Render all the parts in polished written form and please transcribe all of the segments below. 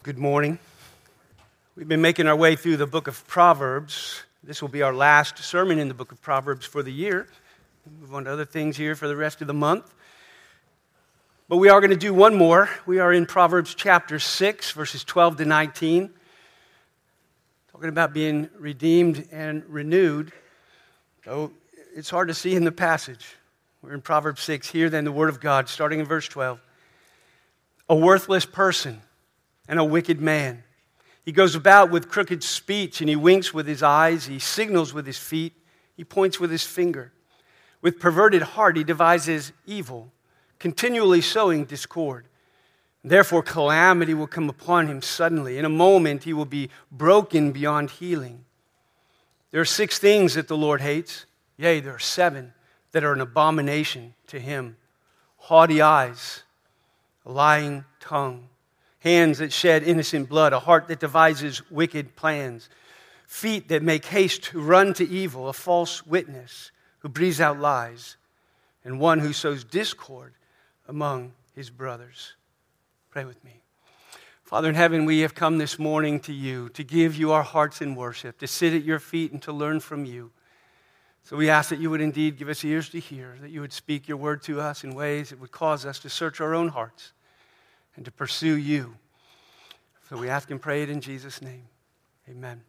Good morning. We've been making our way through the book of Proverbs. This will be our last sermon in the book of Proverbs for the year. We'll move on to other things here for the rest of the month. But we are going to do one more. We are in Proverbs chapter 6, verses 12 to 19. Talking about being redeemed and renewed. So it's hard to see in the passage. We're in Proverbs 6. Hear then the word of God, starting in verse 12. A worthless person and a wicked man. He goes about with crooked speech, and he winks with his eyes, he signals with his feet, he points with his finger. With perverted heart he devises evil, continually sowing discord. Therefore calamity will come upon him suddenly. In a moment he will be broken beyond healing. There are 6 things that the Lord hates. Yea, there are 7 that are an abomination to him. Haughty eyes, a lying tongue, hands that shed innocent blood, a heart that devises wicked plans, feet that make haste to run to evil, a false witness who breathes out lies, and one who sows discord among his brothers. Pray with me. Father in heaven, we have come this morning to you to give you our hearts in worship, to sit at your feet and to learn from you. So we ask that you would indeed give us ears to hear, that you would speak your word to us in ways that would cause us to search our own hearts and to pursue you. So we ask and pray it in Jesus' name. Amen.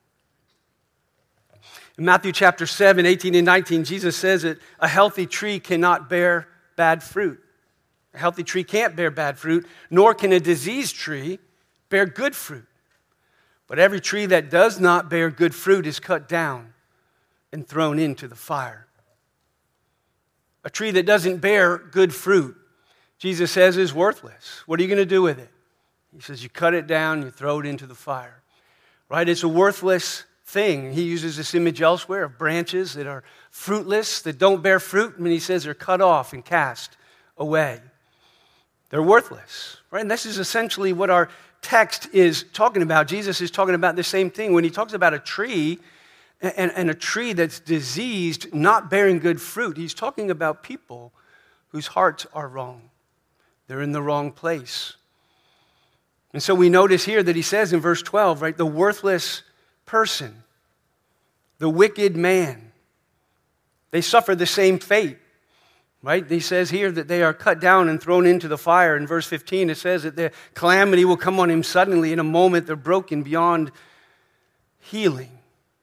In Matthew chapter 7, 18 and 19, Jesus says that a healthy tree cannot bear bad fruit. A healthy tree can't bear bad fruit, nor can a diseased tree bear good fruit. But every tree that does not bear good fruit is cut down and thrown into the fire. A tree that doesn't bear good fruit, Jesus says, is worthless. What are you going to do with it? He says you cut it down, you throw it into the fire. Right? It's a worthless thing. He uses this image elsewhere of branches that are fruitless, that don't bear fruit. And he says they're cut off and cast away. They're worthless. Right? And this is essentially what our text is talking about. Jesus is talking about the same thing. When he talks about a tree and a tree that's diseased, not bearing good fruit, he's talking about people whose hearts are wrong. They're in the wrong place. And so we notice here that he says in verse 12, right, the worthless person, the wicked man, they suffer the same fate, right? He says here that they are cut down and thrown into the fire. In verse 15, it says that the calamity will come on him suddenly. In a moment, they're broken beyond healing.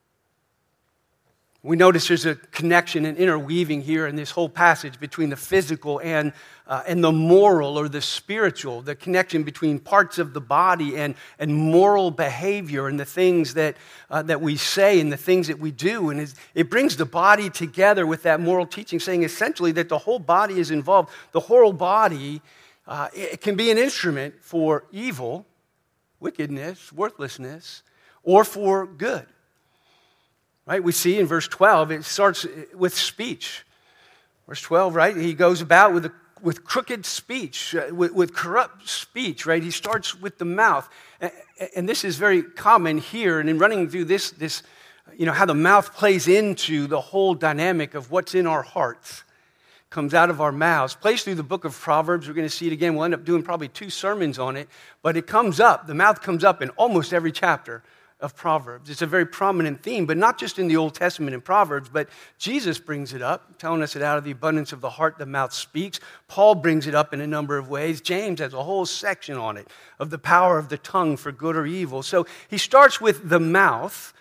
We notice there's a connection and interweaving here in this whole passage between the physical and the moral or the spiritual, the connection between parts of the body and moral behavior and the things that we say and the things that we do. And it brings the body together with that moral teaching, saying essentially that the whole body is involved. The whole body it can be an instrument for evil, wickedness, worthlessness, or for good. Right, we see in verse 12, it starts with speech. Verse 12, right, he goes about with crooked speech, with corrupt speech, right? He starts with the mouth. And this is very common here. And in running through this, how the mouth plays into the whole dynamic of what's in our hearts, comes out of our mouths. Plays through the book of Proverbs. We're going to see it again. We'll end up doing probably 2 sermons on it. But it comes up, the mouth comes up in almost every chapter of Proverbs. It's a very prominent theme, but not just in the Old Testament in Proverbs, but Jesus brings it up, telling us that out of the abundance of the heart, the mouth speaks. Paul brings it up in a number of ways. James has a whole section on it, of the power of the tongue for good or evil. So he starts with the mouth,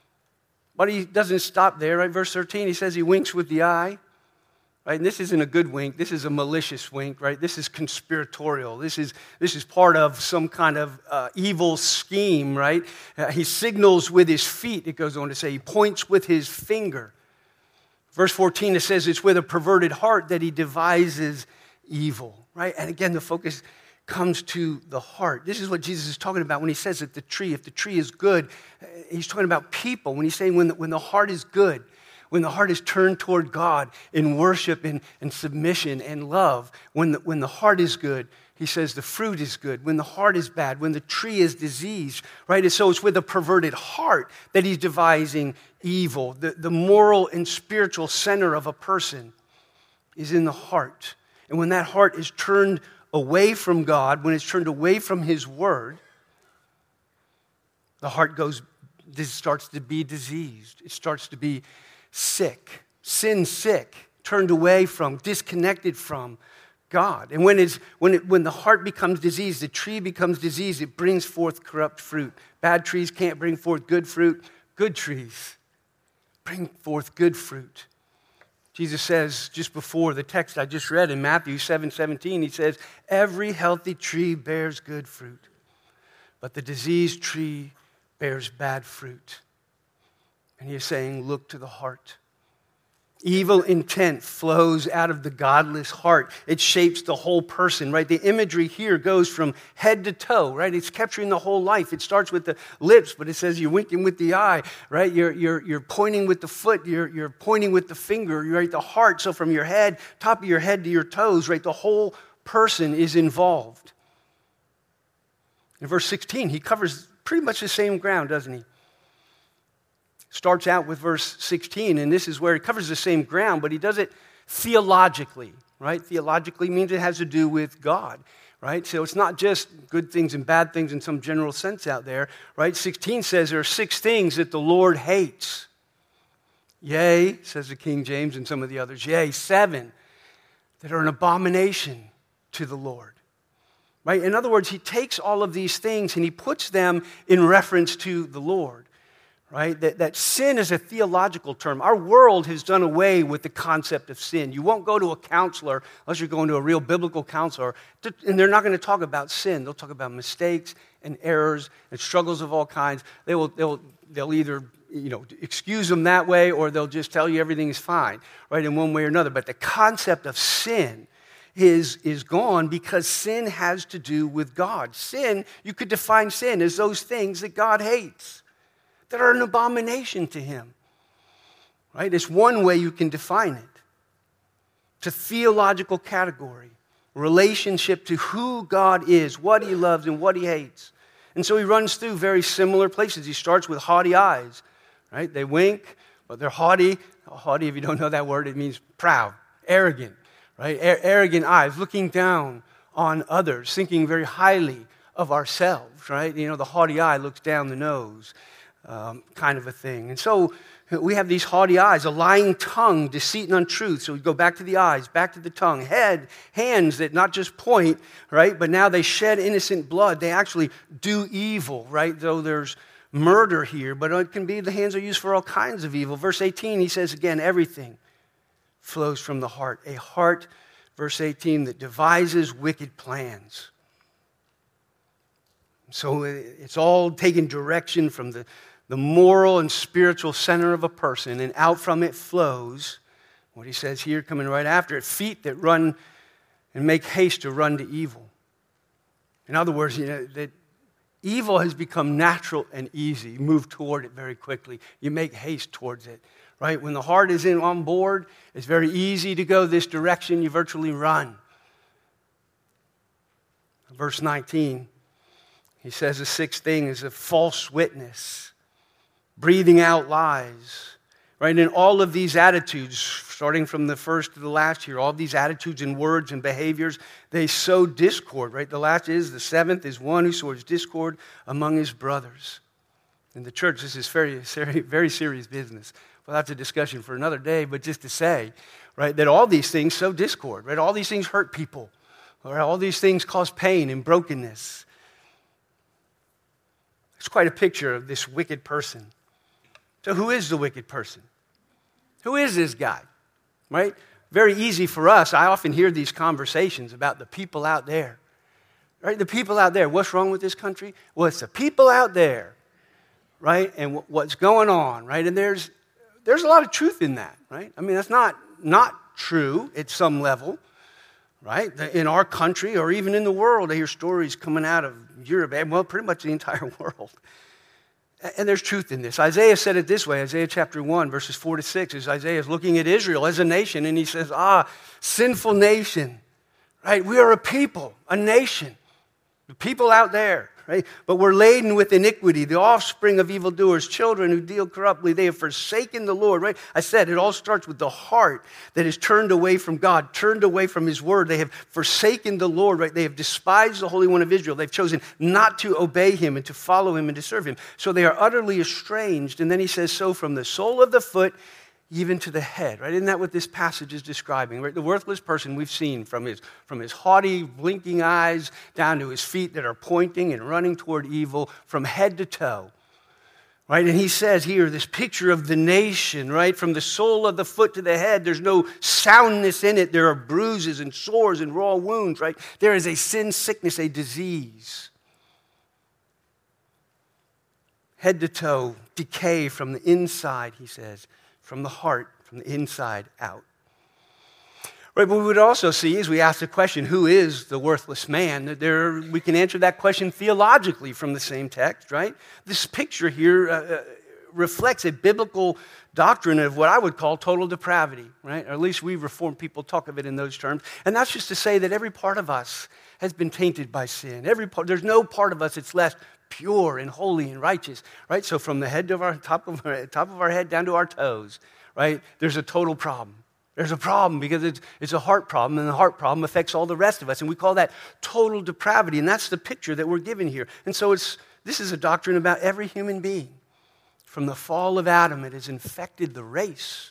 but he doesn't stop there, right? Verse 13, he says he winks with the eye. Right? And this isn't a good wink. This is a malicious wink, right? This is conspiratorial. This is part of some kind of evil scheme, right? He signals with his feet, it goes on to say. He points with his finger. Verse 14, it says it's with a perverted heart that he devises evil, right? And again, the focus comes to the heart. This is what Jesus is talking about when he says that if the tree is good, he's talking about people. When he's saying when the heart is good, when the heart is turned toward God in worship and submission and love, when the heart is good, he says the fruit is good. When the heart is bad, when the tree is diseased, right? And so it's with a perverted heart that he's devising evil. The moral and spiritual center of a person is in the heart. And when that heart is turned away from God, when it's turned away from his word, The heart starts to be diseased. It starts to be sick, sin sick, turned away from, disconnected from God. And when the heart becomes diseased, the tree becomes diseased, it brings forth corrupt fruit. Bad trees can't bring forth good fruit. Good trees bring forth good fruit. Jesus says, just before the text I just read in Matthew 7:17, he says, every healthy tree bears good fruit, but the diseased tree bears bad fruit. And he is saying, look to the heart. Evil intent flows out of the godless heart. It shapes the whole person, right? The imagery here goes from head to toe, right? It's capturing the whole life. It starts with the lips, but it says you're winking with the eye, right? You're pointing with the foot. You're pointing with the finger, right? The heart. So from your head, top of your head to your toes, right? The whole person is involved. In verse 16, he covers pretty much the same ground, doesn't he? Starts out with verse 16, and this is where he covers the same ground, but he does it theologically, right? Theologically means it has to do with God, right? So it's not just good things and bad things in some general sense out there, right? 16 says there are 6 things that the Lord hates. Yea, says the King James and some of the others, yea, 7 that are an abomination to the Lord. Right? In other words, he takes all of these things and he puts them in reference to the Lord. Right? That sin is a theological term. Our world has done away with the concept of sin. You won't go to a counselor unless you're going to a real biblical counselor, and they're not going to talk about sin. They'll talk about mistakes and errors and struggles of all kinds. They'll either excuse them that way, or they'll just tell you everything is fine, right, in one way or another. But the concept of sin is gone because sin has to do with God. Sin, you could define sin as those things that God hates, that are an abomination to him. Right? It's one way you can define it. It's a theological category, relationship to who God is, what he loves and what he hates. And so he runs through very similar places. He starts with haughty eyes. Right? They wink, but they're haughty. Haughty, if you don't know that word, it means proud, arrogant. Right? Arrogant eyes, looking down on others, thinking very highly of ourselves. Right? The haughty eye looks down the nose. Kind of a thing. And so we have these haughty eyes, a lying tongue, deceit and untruth. So we go back to the eyes, back to the tongue, hands that not just point, right, but now they shed innocent blood. They actually do evil, right, though there's murder here, but it can be the hands are used for all kinds of evil. Verse 18, he says again, everything flows from the heart. A heart, verse 18, that devises wicked plans. So it's all taking direction from the moral and spiritual center of a person, and out from it flows, what he says here coming right after it, feet that run and make haste to run to evil. In other words, that evil has become natural and easy. You move toward it very quickly. You make haste towards it, right? When the heart is on board, it's very easy to go this direction. You virtually run. Verse 19, he says the 6th thing is a false witness. Breathing out lies, right? And all of these attitudes, starting from the first to the last here, all of these attitudes and words and behaviors, they sow discord, right? The 7th is one who sows discord among his brothers. In the church, this is very, very serious business. Well, that's a discussion for another day, but just to say, right, that all these things sow discord, right? All these things hurt people, right? All these things cause pain and brokenness. It's quite a picture of this wicked person. So who is the wicked person? Who is this guy? Right? Very easy for us. I often hear these conversations about the people out there. Right? The people out there. What's wrong with this country? Well, it's the people out there. Right? And what's going on. Right? And there's a lot of truth in that. Right? I mean, that's not true at some level. Right? In our country or even in the world, I hear stories coming out of Europe, well, pretty much the entire world. And there's truth in this. Isaiah said it this way, Isaiah chapter 1, verses 4 to 6, as Isaiah is looking at Israel as a nation, and he says, sinful nation, right? We are a people, a nation, the people out there, right? But we're laden with iniquity, the offspring of evildoers, children who deal corruptly. They have forsaken the Lord, right? I said it all starts with the heart that is turned away from God, turned away from his word. They have forsaken the Lord, right? They have despised the Holy One of Israel. They've chosen not to obey him and to follow him and to serve him. So they are utterly estranged. And then he says, so from the sole of the foot even to the head, right? Isn't that what this passage is describing, right? The worthless person we've seen from his haughty, blinking eyes down to his feet that are pointing and running toward evil from head to toe, right? And he says here, this picture of the nation, right? From the sole of the foot to the head, there's no soundness in it. There are bruises and sores and raw wounds, right? There is a sin, sickness, a disease. Head to toe, decay from the inside, he says. From the heart, from the inside out. Right, but we would also see, as we ask the question, who is the worthless man? That we can answer that question theologically from the same text, right? This picture here reflects a biblical doctrine of what I would call total depravity, right? Or at least we Reformed people talk of it in those terms. And that's just to say that every part of us has been tainted by sin. There's no part of us that's left pure and holy and righteous, right? So from the head to our top of our head down to our toes, right? There's a total problem. There's a problem because it's a heart problem, and the heart problem affects all the rest of us, and we call that total depravity, and that's the picture that we're given here. And so this is a doctrine about every human being. From the fall of Adam, it has infected the race.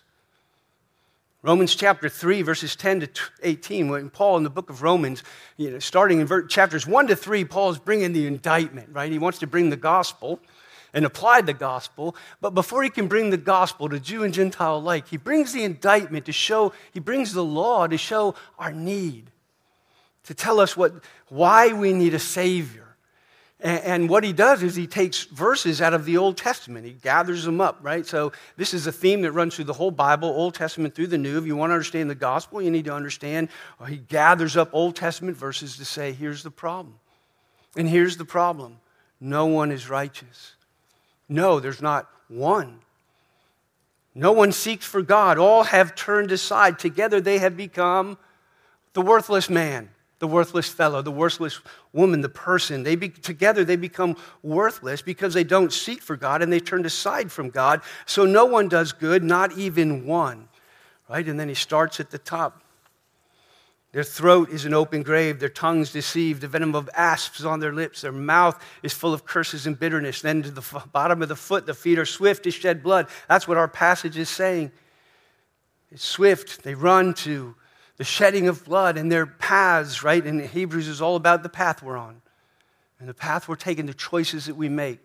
Romans chapter 3, verses 10 to 18, when Paul in the book of Romans, starting in chapters 1 to 3, Paul is bringing the indictment, right? He wants to bring the gospel and apply the gospel. But before he can bring the gospel to Jew and Gentile alike, he brings the indictment he brings the law to show our need, to tell us why we need a Savior. And what he does is he takes verses out of the Old Testament. He gathers them up, right? So this is a theme that runs through the whole Bible, Old Testament through the New. If you want to understand the gospel, you need to understand, he gathers up Old Testament verses to say, here's the problem. And here's the problem. No one is righteous. No, there's not one. No one seeks for God. All have turned aside. Together they have become the worthless man, the worthless fellow, the worthless woman, the person. Together they become worthless because they don't seek for God and they turned aside from God. So no one does good, not even one. Right? And then he starts at the top. Their throat is an open grave, their tongues deceive, the venom of asps is on their lips, their mouth is full of curses and bitterness. Then to the bottom of the foot, the feet are swift to shed blood. That's what our passage is saying. It's swift. They run to the shedding of blood, and their paths, right? In Hebrews is all about the path we're on. And the path we're taking, the choices that we make.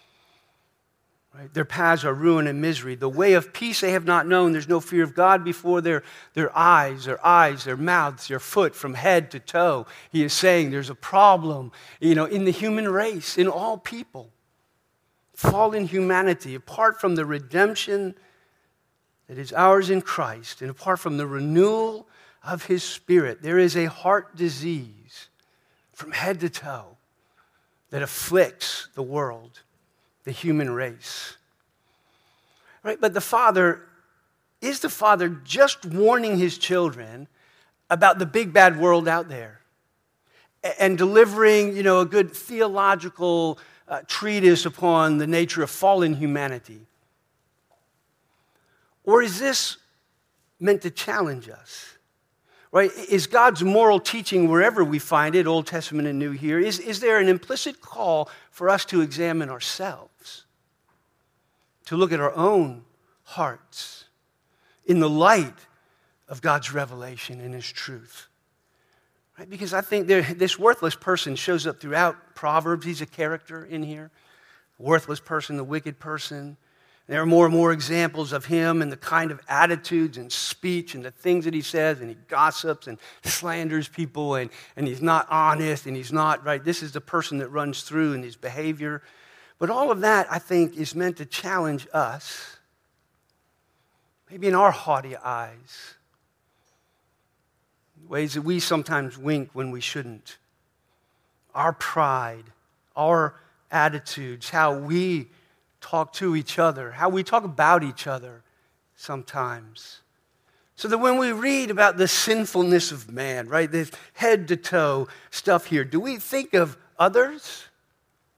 Right? Their paths are ruin and misery. The way of peace they have not known. There's no fear of God before their eyes, their mouths, their foot, from head to toe. He is saying there's a problem, in the human race, in all people. Fallen humanity, apart from the redemption that is ours in Christ, and apart from the renewal of his Spirit, there is a heart disease from head to toe that afflicts the world, the human race. Right? But the Father just warning his children about the big bad world out there and delivering, a good theological treatise upon the nature of fallen humanity? Or is this meant to challenge us? Right? Is God's moral teaching, wherever we find it, Old Testament and New here, is there an implicit call for us to examine ourselves? To look at our own hearts in the light of God's revelation and his truth? Right? Because I think this worthless person shows up throughout Proverbs. He's a character in here. Worthless person, the wicked person. There are more and more examples of him and the kind of attitudes and speech and the things that he says, and he gossips and slanders people, and he's not honest, and he's not, right? This is the person that runs through in his behavior. But all of that, I think, is meant to challenge us, maybe in our haughty eyes, ways that we sometimes wink when we shouldn't. Our pride, our attitudes, how we talk to each other, how we talk about each other sometimes. So that when we read about the sinfulness of man, right, this head to toe stuff here, do we think of others?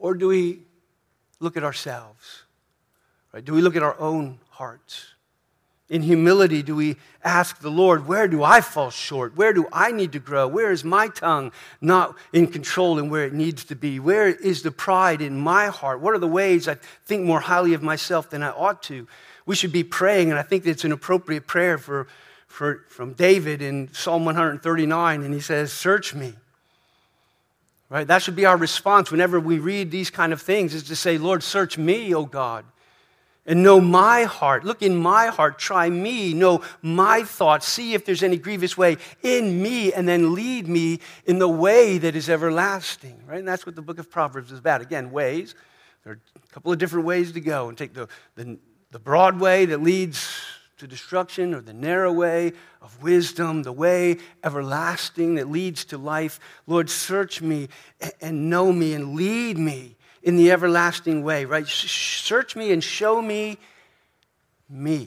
Or do we look at ourselves? Right? Do we look at our own hearts? In humility, do we ask the Lord, where do I fall short? Where do I need to grow? Where is my tongue not in control and where it needs to be? Where is the pride in my heart? What are the ways I think more highly of myself than I ought to? We should be praying, and I think it's an appropriate prayer from David in Psalm 139, and he says, search me. Right? That should be our response whenever we read these kind of things, is to say, Lord, search me, O God. And know my heart. Look in my heart. Try me. Know my thoughts. See if there's any grievous way in me, and then lead me in the way that is everlasting. Right? And that's what the book of Proverbs is about. Again, ways. There are a couple of different ways to go. And take the broad way that leads to destruction, or the narrow way of wisdom, the way everlasting that leads to life. Lord, search me and know me and lead me in the everlasting way, right? Search me and show me me.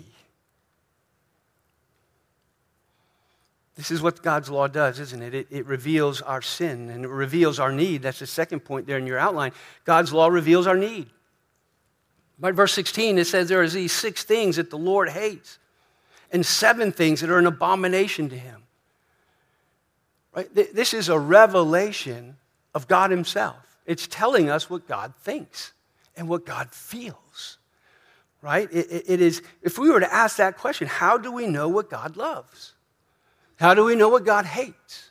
This is what God's law does, isn't it? It reveals our sin and it reveals our need. That's the second point there in your outline. God's law reveals our need. By verse 16, it says there are these 6 things that the Lord hates and 7 things that are an abomination to him. Right? This is a revelation of God himself. It's telling us what God thinks and what God feels, right? It is, if we were to ask that question, how do we know what God loves? How do we know what God hates?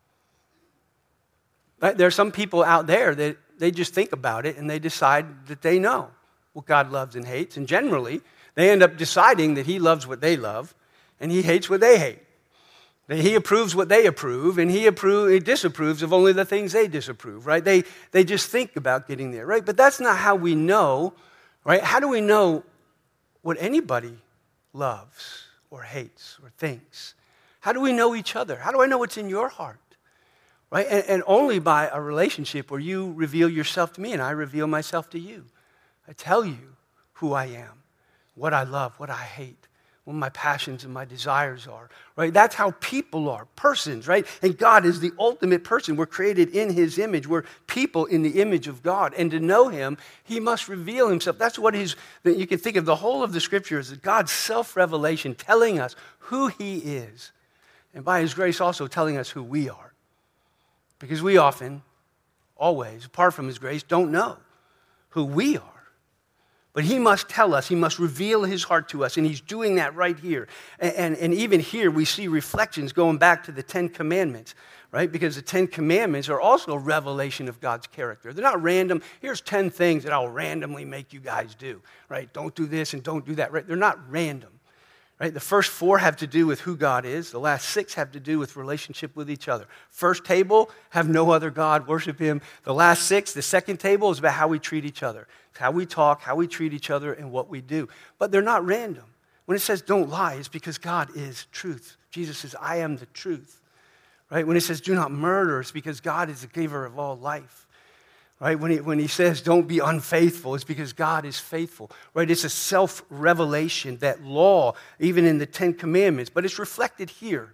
Right? There are some people out there that they just think about it and they decide that they know what God loves and hates. And generally, they end up deciding that he loves what they love and he hates what they hate. That he approves what they approve, and he disapproves of only the things they disapprove, right? They just think about getting there, right? But that's not how we know, right? How do we know what anybody loves or hates or thinks? How do we know each other? How do I know what's in your heart, right? And only by a relationship where you reveal yourself to me and I reveal myself to you. I tell you who I am, what I love, what I hate, what my passions and my desires are, right? That's how people are, persons, right? And God is the ultimate person. We're created in his image. We're people in the image of God. And to know him, he must reveal himself. That's what you can think of the whole of the scripture as God's self-revelation, telling us who he is. And by his grace also telling us who we are. Because we often, always, apart from his grace, don't know who we are. But he must tell us, he must reveal his heart to us, and he's doing that right here. And even here we see reflections going back to the 10 Commandments, right? Because the 10 Commandments are also a revelation of God's character. They're not random. Here's 10 things that I'll randomly make you guys do, right? Don't do this and don't do that, right? They're not random, right? The first 4 have to do with who God is. The last 6 have to do with relationship with each other. First table, have no other God, worship him. The last 6, the second table, is about how we treat each other. It's how we talk, how we treat each other, and what we do. But they're not random. When it says don't lie, it's because God is truth. Jesus says, I am the truth. Right? When it says do not murder, it's because God is the giver of all life. Right? When he says don't be unfaithful, it's because God is faithful. Right? It's a self-revelation, that law, even in the 10 Commandments, but it's reflected here.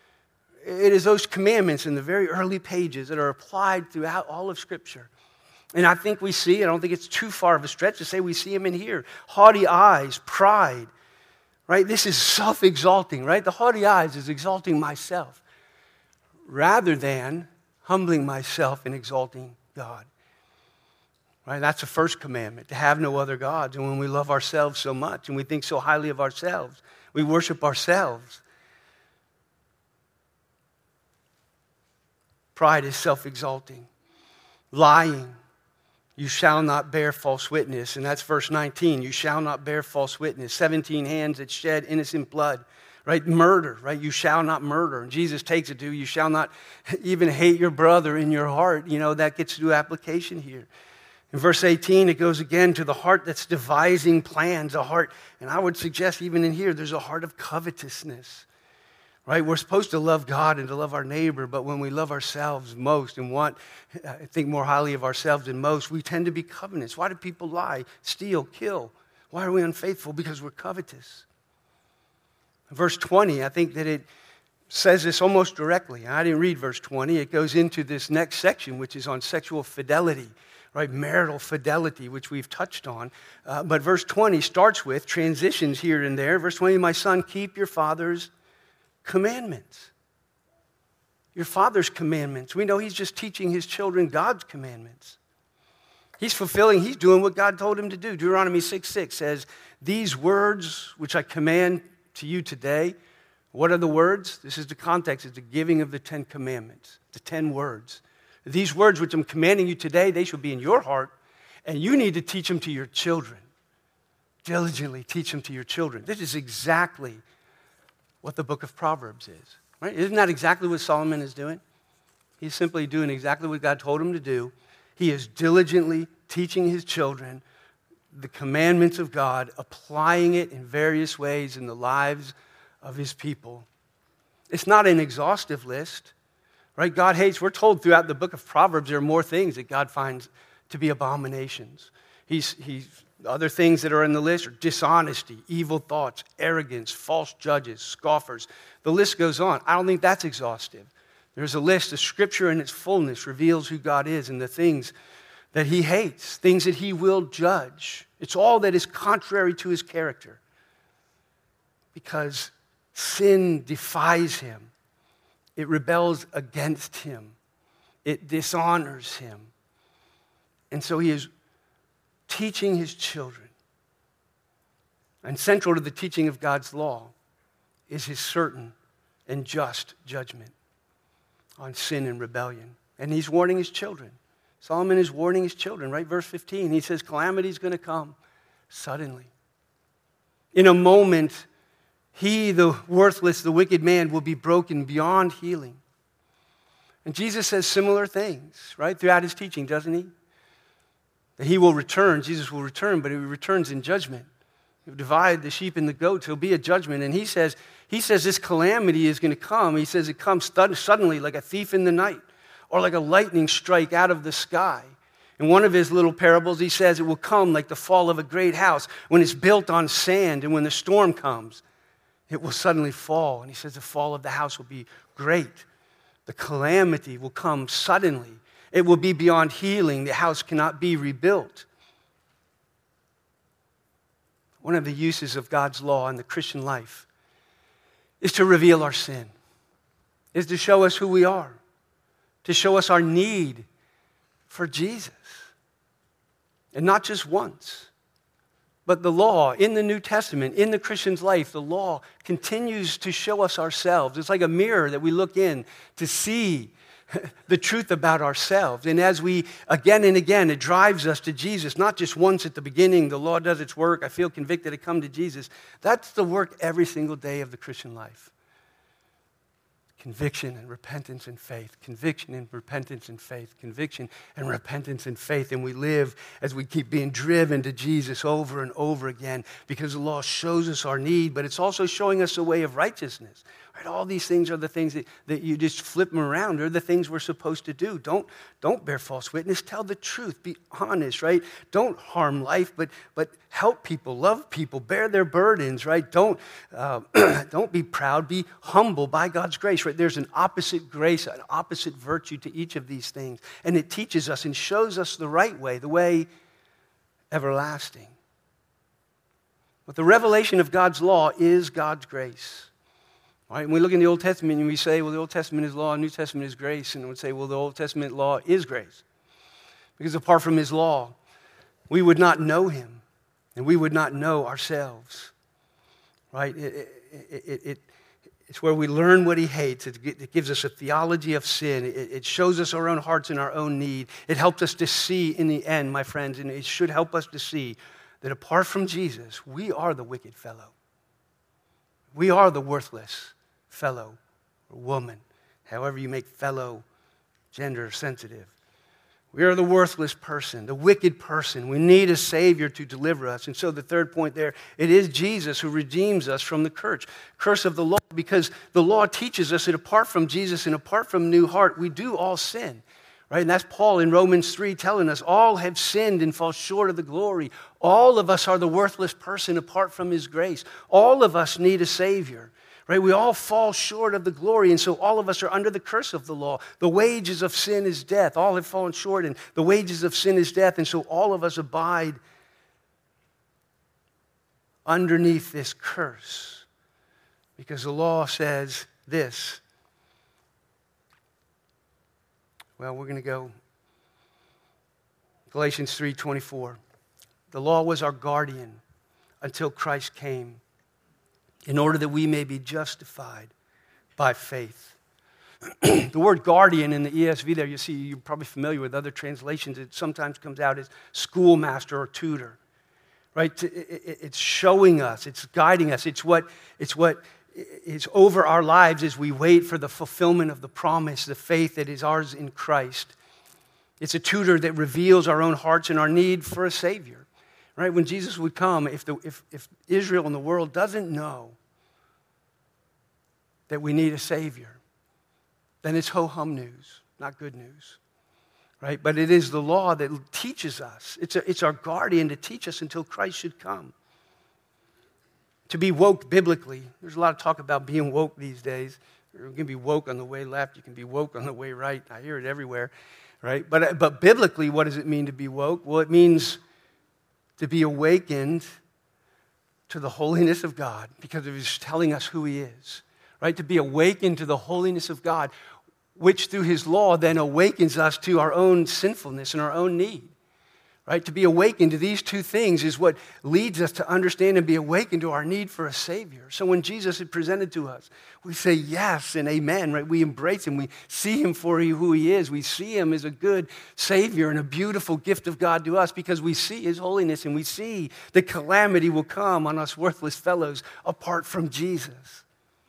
It is those commandments in the very early pages that are applied throughout all of Scripture. And I think we see, I don't think it's too far of a stretch to say we see them in here. Haughty eyes, pride, right? This is self-exalting, right? The haughty eyes is exalting myself rather than humbling myself and exalting God. Right? That's the first commandment, to have no other gods. And when we love ourselves so much and we think so highly of ourselves, we worship ourselves. Pride is self-exalting. Lying. You shall not bear false witness. And that's verse 19. You shall not bear false witness. 17 hands that shed innocent blood. Right? Murder. Right? You shall not murder. And Jesus takes it to you shall not even hate your brother in your heart. You know, that gets to application here. In verse 18, it goes again to the heart that's devising plans, a heart, and I would suggest even in here, there's a heart of covetousness, right? We're supposed to love God and to love our neighbor, but when we love ourselves most and think more highly of ourselves than most, we tend to be covetous. Why do people lie, steal, kill? Why are we unfaithful? Because we're covetous. In verse 20, I think that it says this almost directly. I didn't read verse 20. It goes into this next section, which is on sexual fidelity. right? Marital fidelity, which we've touched on. But verse 20 starts with transitions here and there. Verse 20, my son, keep your father's commandments. Your father's commandments. We know he's just teaching his children God's commandments. He's doing what God told him to do. Deuteronomy 6:6 says, these words which I command to you today, what are the words? This is the context. It's the giving of the 10 commandments, the 10 words. These words which I'm commanding you today, they shall be in your heart, and you need to teach them to your children. Diligently teach them to your children. This is exactly what the book of Proverbs is. Right? Isn't that exactly what Solomon is doing? He's simply doing exactly what God told him to do. He is diligently teaching his children the commandments of God, applying it in various ways in the lives of his people. It's not an exhaustive list, right? God hates, we're told throughout the book of Proverbs, there are more things that God finds to be abominations. Other things that are in the list are dishonesty, evil thoughts, arrogance, false judges, scoffers. The list goes on. I don't think that's exhaustive. There's a list. The scripture in its fullness reveals who God is and the things that he hates, things that he will judge. It's all that is contrary to his character because sin defies him. It rebels against him. It dishonors him. And so he is teaching his children. And central to the teaching of God's law is his certain and just judgment on sin and rebellion. And he's warning his children. Solomon is warning his children, right? Verse 15, he says, calamity is going to come suddenly. In a moment, he, the worthless, the wicked man, will be broken beyond healing. And Jesus says similar things, right, throughout his teaching, doesn't he? That he will return, Jesus will return, but he returns in judgment. He'll divide the sheep and the goats. He'll be a judgment. And he says this calamity is going to come. He says it comes suddenly like a thief in the night or like a lightning strike out of the sky. In one of his little parables, he says it will come like the fall of a great house when it's built on sand, and when the storm comes, it will suddenly fall. And he says the fall of the house will be great. The calamity will come suddenly. It will be beyond healing. The house cannot be rebuilt. One of the uses of God's law in the Christian life is to reveal our sin, is to show us who we are, to show us our need for Jesus. And not just once, but the law in the New Testament, in the Christian's life, the law continues to show us ourselves. It's like a mirror that we look in to see the truth about ourselves. And as we, again and again, it drives us to Jesus, not just once at the beginning, the law does its work, I feel convicted, I come to Jesus. That's the work every single day of the Christian life. Conviction and repentance and faith. Conviction and repentance and faith. Conviction and repentance and faith. And we live as we keep being driven to Jesus over and over again because the law shows us our need, but it's also showing us a way of righteousness. Right? All these things are the things that you just flip them around. They're the things we're supposed to do. Don't bear false witness. Tell the truth. Be honest, right? Don't harm life, but help people, love people, bear their burdens, right? Don't be proud. Be humble by God's grace, right? There's an opposite grace, an opposite virtue to each of these things. And it teaches us and shows us the right way, the way everlasting. But the revelation of God's law is God's grace. Right? When we look in the Old Testament and we say, well, the Old Testament is law, New Testament is grace. And we say, well, the Old Testament law is grace. Because apart from his law, we would not know him and we would not know ourselves. Right? It's where we learn what he hates. It gives us a theology of sin. It shows us our own hearts and our own need. It helps us to see in the end, my friends, and it should help us to see that apart from Jesus, we are the wicked fellow. We are the worthless fellow or woman, however you make fellow gender sensitive. We are the worthless person, the wicked person. We need a Savior to deliver us. And so the third point there, it is Jesus who redeems us from the curse of the law, because the law teaches us that apart from Jesus and apart from new heart, we do all sin. Right? And that's Paul in Romans 3 telling us, all have sinned and fall short of the glory. All of us are the worthless person apart from his grace. All of us need a Savior. Right? We all fall short of the glory, and so all of us are under the curse of the law. The wages of sin is death. All have fallen short, and the wages of sin is death, and so all of us abide underneath this curse. Because the law says this. Well, we're going to go Galatians 3:24. The law was our guardian until Christ came, in order that we may be justified by faith. The word guardian in the ESV there, you see, you're probably familiar with other translations. It sometimes comes out as schoolmaster or tutor, right? It's showing us, it's guiding us. It's what is over our lives as we wait for the fulfillment of the promise, the faith that is ours in Christ. It's a tutor that reveals our own hearts and our need for a Savior. Right? When Jesus would come, if Israel and the world doesn't know that we need a Savior, then it's ho-hum news, not good news. Right? But it is the law that teaches us. It's our guardian to teach us until Christ should come. To be woke biblically, there's a lot of talk about being woke these days. You can be woke on the way left, you can be woke on the way right. I hear it everywhere. Right? But biblically, what does it mean to be woke? Well, it means to be awakened to the holiness of God because of His telling us who He is, right? To be awakened to the holiness of God, which through His law then awakens us to our own sinfulness and our own need, right? To be awakened to these two things is what leads us to understand and be awakened to our need for a Savior. So when Jesus is presented to us, we say yes and amen, right? We embrace Him. We see Him for who He is. We see Him as a good Savior and a beautiful gift of God to us because we see His holiness and we see the calamity will come on us worthless fellows apart from Jesus.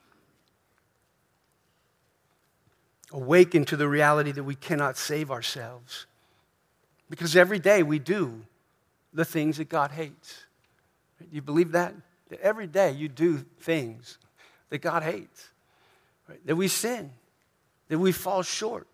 Awaken to the reality that we cannot save ourselves. Because every day we do the things that God hates. Do you believe that? That every day you do things that God hates. Right? That we sin. That we fall short.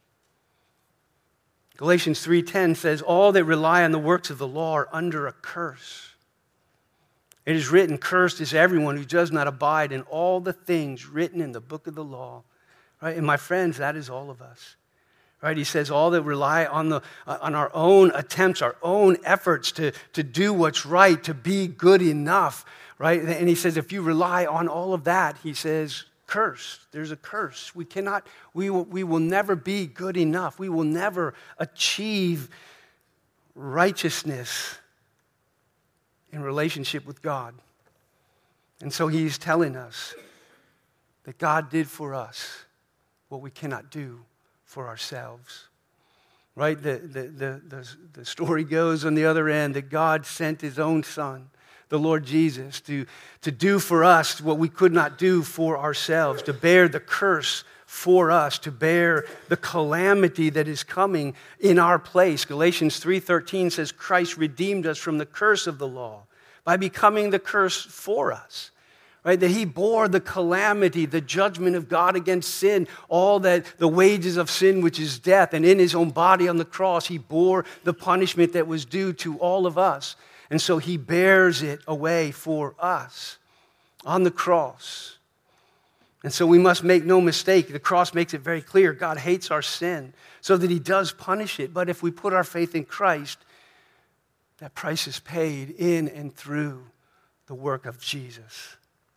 Galatians 3:10 says, all that rely on the works of the law are under a curse. It is written, cursed is everyone who does not abide in all the things written in the book of the law. Right? And my friends, that is all of us. Right? He says all that rely on our own attempts, our own efforts to do what's right, to be good enough. Right? And he says if you rely on all of that, he says, curse. There's a curse. We will never be good enough. We will never achieve righteousness in relationship with God. And so he's telling us that God did for us what we cannot do for ourselves. Right? The story goes on the other end that God sent His own Son, the Lord Jesus, to do for us what we could not do for ourselves, to bear the curse for us, to bear the calamity that is coming in our place. Galatians 3:13 says Christ redeemed us from the curse of the law by becoming the curse for us. Right, that He bore the calamity, the judgment of God against sin, all that the wages of sin, which is death. And in His own body on the cross, He bore the punishment that was due to all of us. And so He bears it away for us on the cross. And so we must make no mistake. The cross makes it very clear. God hates our sin so that He does punish it. But if we put our faith in Christ, that price is paid in and through the work of Jesus.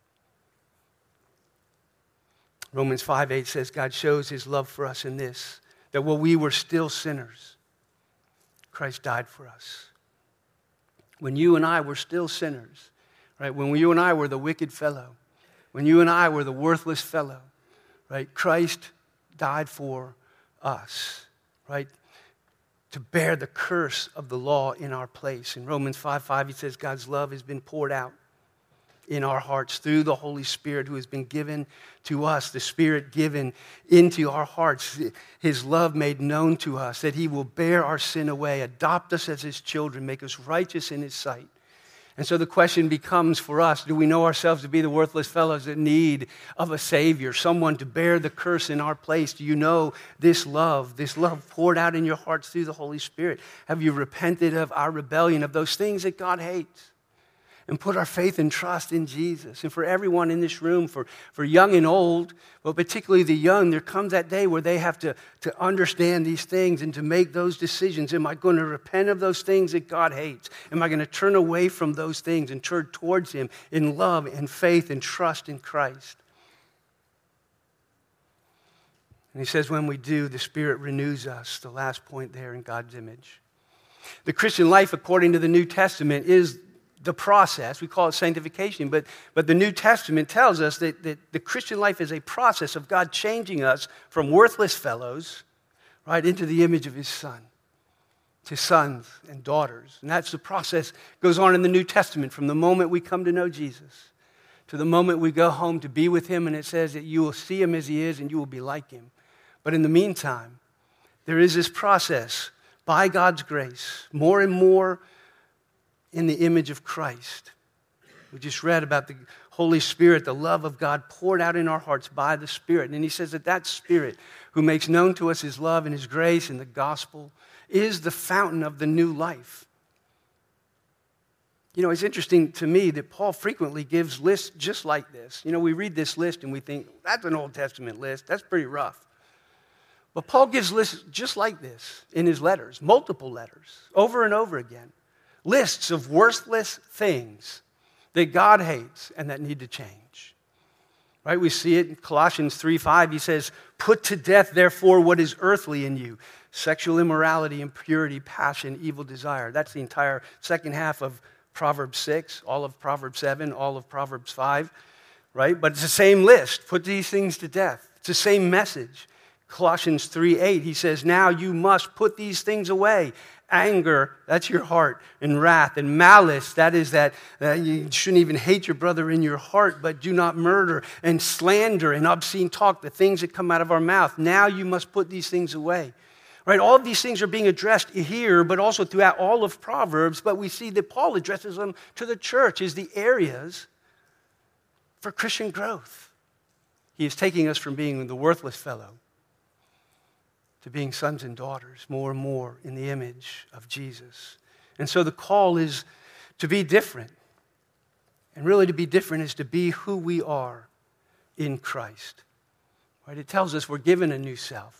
Romans 5:8 says God shows His love for us in this, that while we were still sinners, Christ died for us. When you and I were still sinners, right? When you and I were the wicked fellow, when you and I were the worthless fellow, right? Christ died for us, right? To bear the curse of the law in our place. In Romans 5:5, he says God's love has been poured out in our hearts through the Holy Spirit who has been given to us, the Spirit given into our hearts, His love made known to us, that He will bear our sin away, adopt us as His children, make us righteous in His sight. And so the question becomes for us, do we know ourselves to be the worthless fellows in need of a Savior, someone to bear the curse in our place? Do you know this love poured out in your hearts through the Holy Spirit? Have you repented of our rebellion, of those things that God hates? and put our faith and trust in Jesus. And for everyone in this room, for young and old, but particularly the young, there comes that day where they have to understand these things and to make those decisions. Am I going to repent of those things that God hates? Am I going to turn away from those things and turn towards him in love and faith and trust in Christ? And he says when we do, the Spirit renews us, the last point there, in God's image. The Christian life, according to the New Testament, is the process. We call it sanctification, but the New Testament tells us that the Christian life is a process of God changing us from worthless fellows, right, into the image of his Son, to sons and daughters. And that's the process that goes on in the New Testament from the moment we come to know Jesus to the moment we go home to be with him, and it says that you will see him as he is and you will be like him. But in the meantime, there is this process by God's grace, more and more in the image of Christ. We just read about the Holy Spirit, the love of God poured out in our hearts by the Spirit. And he says that Spirit who makes known to us his love and his grace and the gospel is the fountain of the new life. You know, it's interesting to me that Paul frequently gives lists just like this. You know, we read this list and we think, that's an Old Testament list. That's pretty rough. But Paul gives lists just like this in his letters, multiple letters, over and over again. Lists of worthless things that God hates and that need to change. Right? We see it in Colossians 3:5. He says, put to death, therefore, what is earthly in you. Sexual immorality, impurity, passion, evil desire. That's the entire second half of Proverbs 6, all of Proverbs 7, all of Proverbs 5. Right? But it's the same list. Put these things to death. It's the same message. Colossians 3:8, he says, now you must put these things away. Anger, that's your heart, and wrath, and malice, that is that you shouldn't even hate your brother in your heart, but do not murder, and slander, and obscene talk, the things that come out of our mouth. Now you must put these things away. Right? All of these things are being addressed here, but also throughout all of Proverbs, but we see that Paul addresses them to the church as the areas for Christian growth. He is taking us from being the worthless fellow to being sons and daughters more and more in the image of Jesus. And so the call is to be different. And really to be different is to be who we are in Christ. Right? It tells us we're given a new self.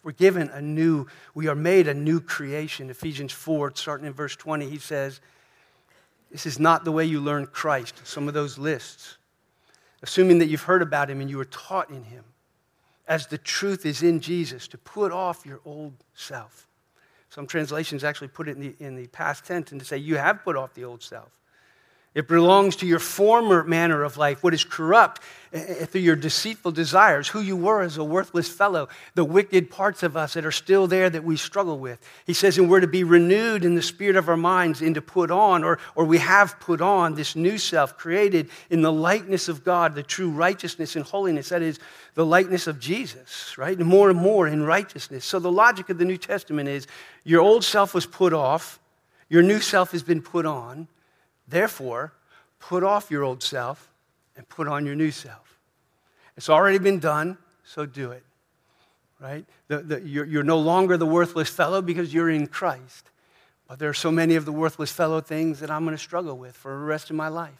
We are made a new creation. Ephesians 4, starting in verse 20, he says, this is not the way you learn Christ. Some of those lists. Assuming that you've heard about him and you were taught in him, as the truth is in Jesus, to put off your old self. Some translations actually put it in the past tense and to say, you have put off the old self. It belongs to your former manner of life, what is corrupt through your deceitful desires, who you were as a worthless fellow, the wicked parts of us that are still there that we struggle with. He says, and we're to be renewed in the spirit of our minds and to put on, or we have put on this new self created in the likeness of God, the true righteousness and holiness, that is the likeness of Jesus, right? And more in righteousness. So the logic of the New Testament is your old self was put off, your new self has been put on. Therefore, put off your old self and put on your new self. It's already been done, so do it. Right? You're no longer the worthless fellow because you're in Christ. But there are so many of the worthless fellow things that I'm going to struggle with for the rest of my life.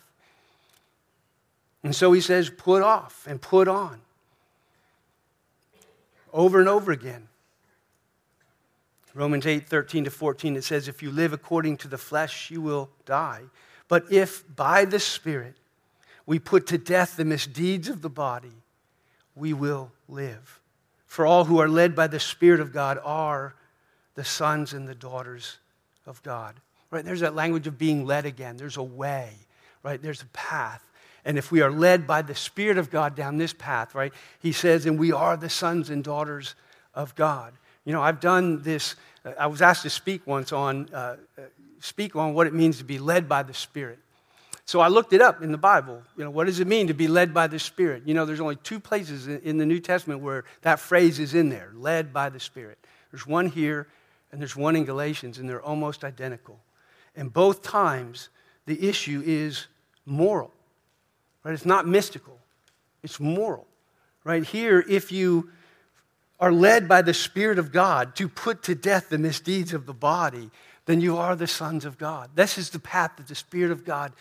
And so he says, put off and put on. Over and over again. Romans 8:13-14, it says, if you live according to the flesh, you will die. But if by the Spirit we put to death the misdeeds of the body, we will live. For all who are led by the Spirit of God are the sons and the daughters of God. Right? There's that language of being led again. There's a way, right? There's a path. And if we are led by the Spirit of God down this path, right? He says, and we are the sons and daughters of God. You know, I've done this. I was asked to speak once on what it means to be led by the Spirit. So I looked it up in the Bible. You know, what does it mean to be led by the Spirit? You know, there's only 2 places in the New Testament where that phrase is in there, led by the Spirit. There's one here and there's one in Galatians, and they're almost identical. And both times, the issue is moral. Right? It's not mystical. It's moral. Right? Here, if you are led by the Spirit of God to put to death the misdeeds of the body, then you are the sons of God. This is the path that the Spirit of God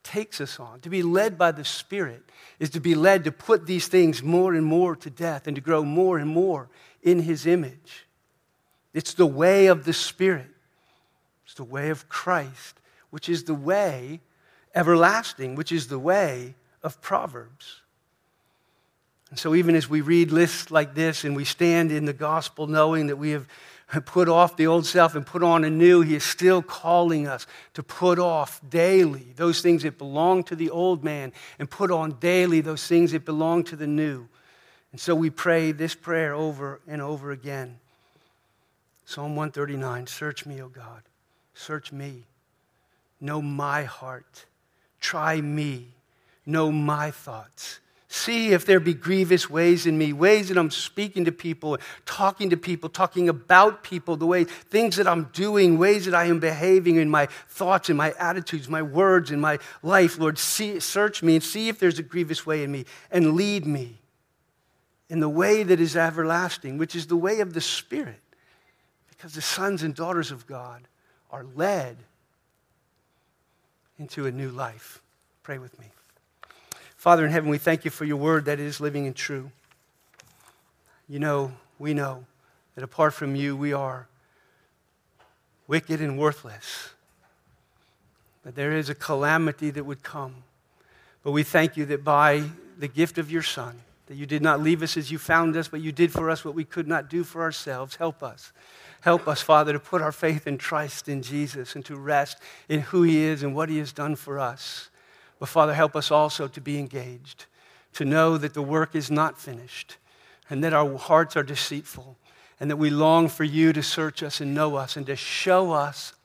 takes us on. To be led by the Spirit is to be led to put these things more and more to death and to grow more and more in His image. It's the way of the Spirit. It's the way of Christ, which is the way everlasting, which is the way of Proverbs. And so even as we read lists like this and we stand in the gospel knowing that we have put off the old self and put on a new, He is still calling us to put off daily those things that belong to the old man and put on daily those things that belong to the new. And so we pray this prayer over and over again. Psalm 139, search me, O God, search me. Know my heart. Try me. Know my thoughts. See if there be grievous ways in me, ways that I'm speaking to people, talking about people, the way, things that I'm doing, ways that I am behaving in my thoughts and my attitudes, my words and my life. Lord, search me and see if there's a grievous way in me and lead me in the way that is everlasting, which is the way of the Spirit, because the sons and daughters of God are led into a new life. Pray with me. Father in heaven, we thank you for your word that is living and true. We know that apart from you, we are wicked and worthless. That there is a calamity that would come. But we thank you that by the gift of your Son, that you did not leave us as you found us, but you did for us what we could not do for ourselves. Help us. Help us, Father, to put our faith and trust in Jesus and to rest in who He is and what He has done for us. But Father, help us also to be engaged, to know that the work is not finished and that our hearts are deceitful and that we long for you to search us and know us and to show us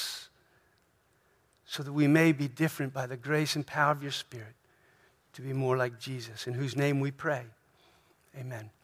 so that we may be different by the grace and power of your Spirit to be more like Jesus, in whose name we pray. Amen.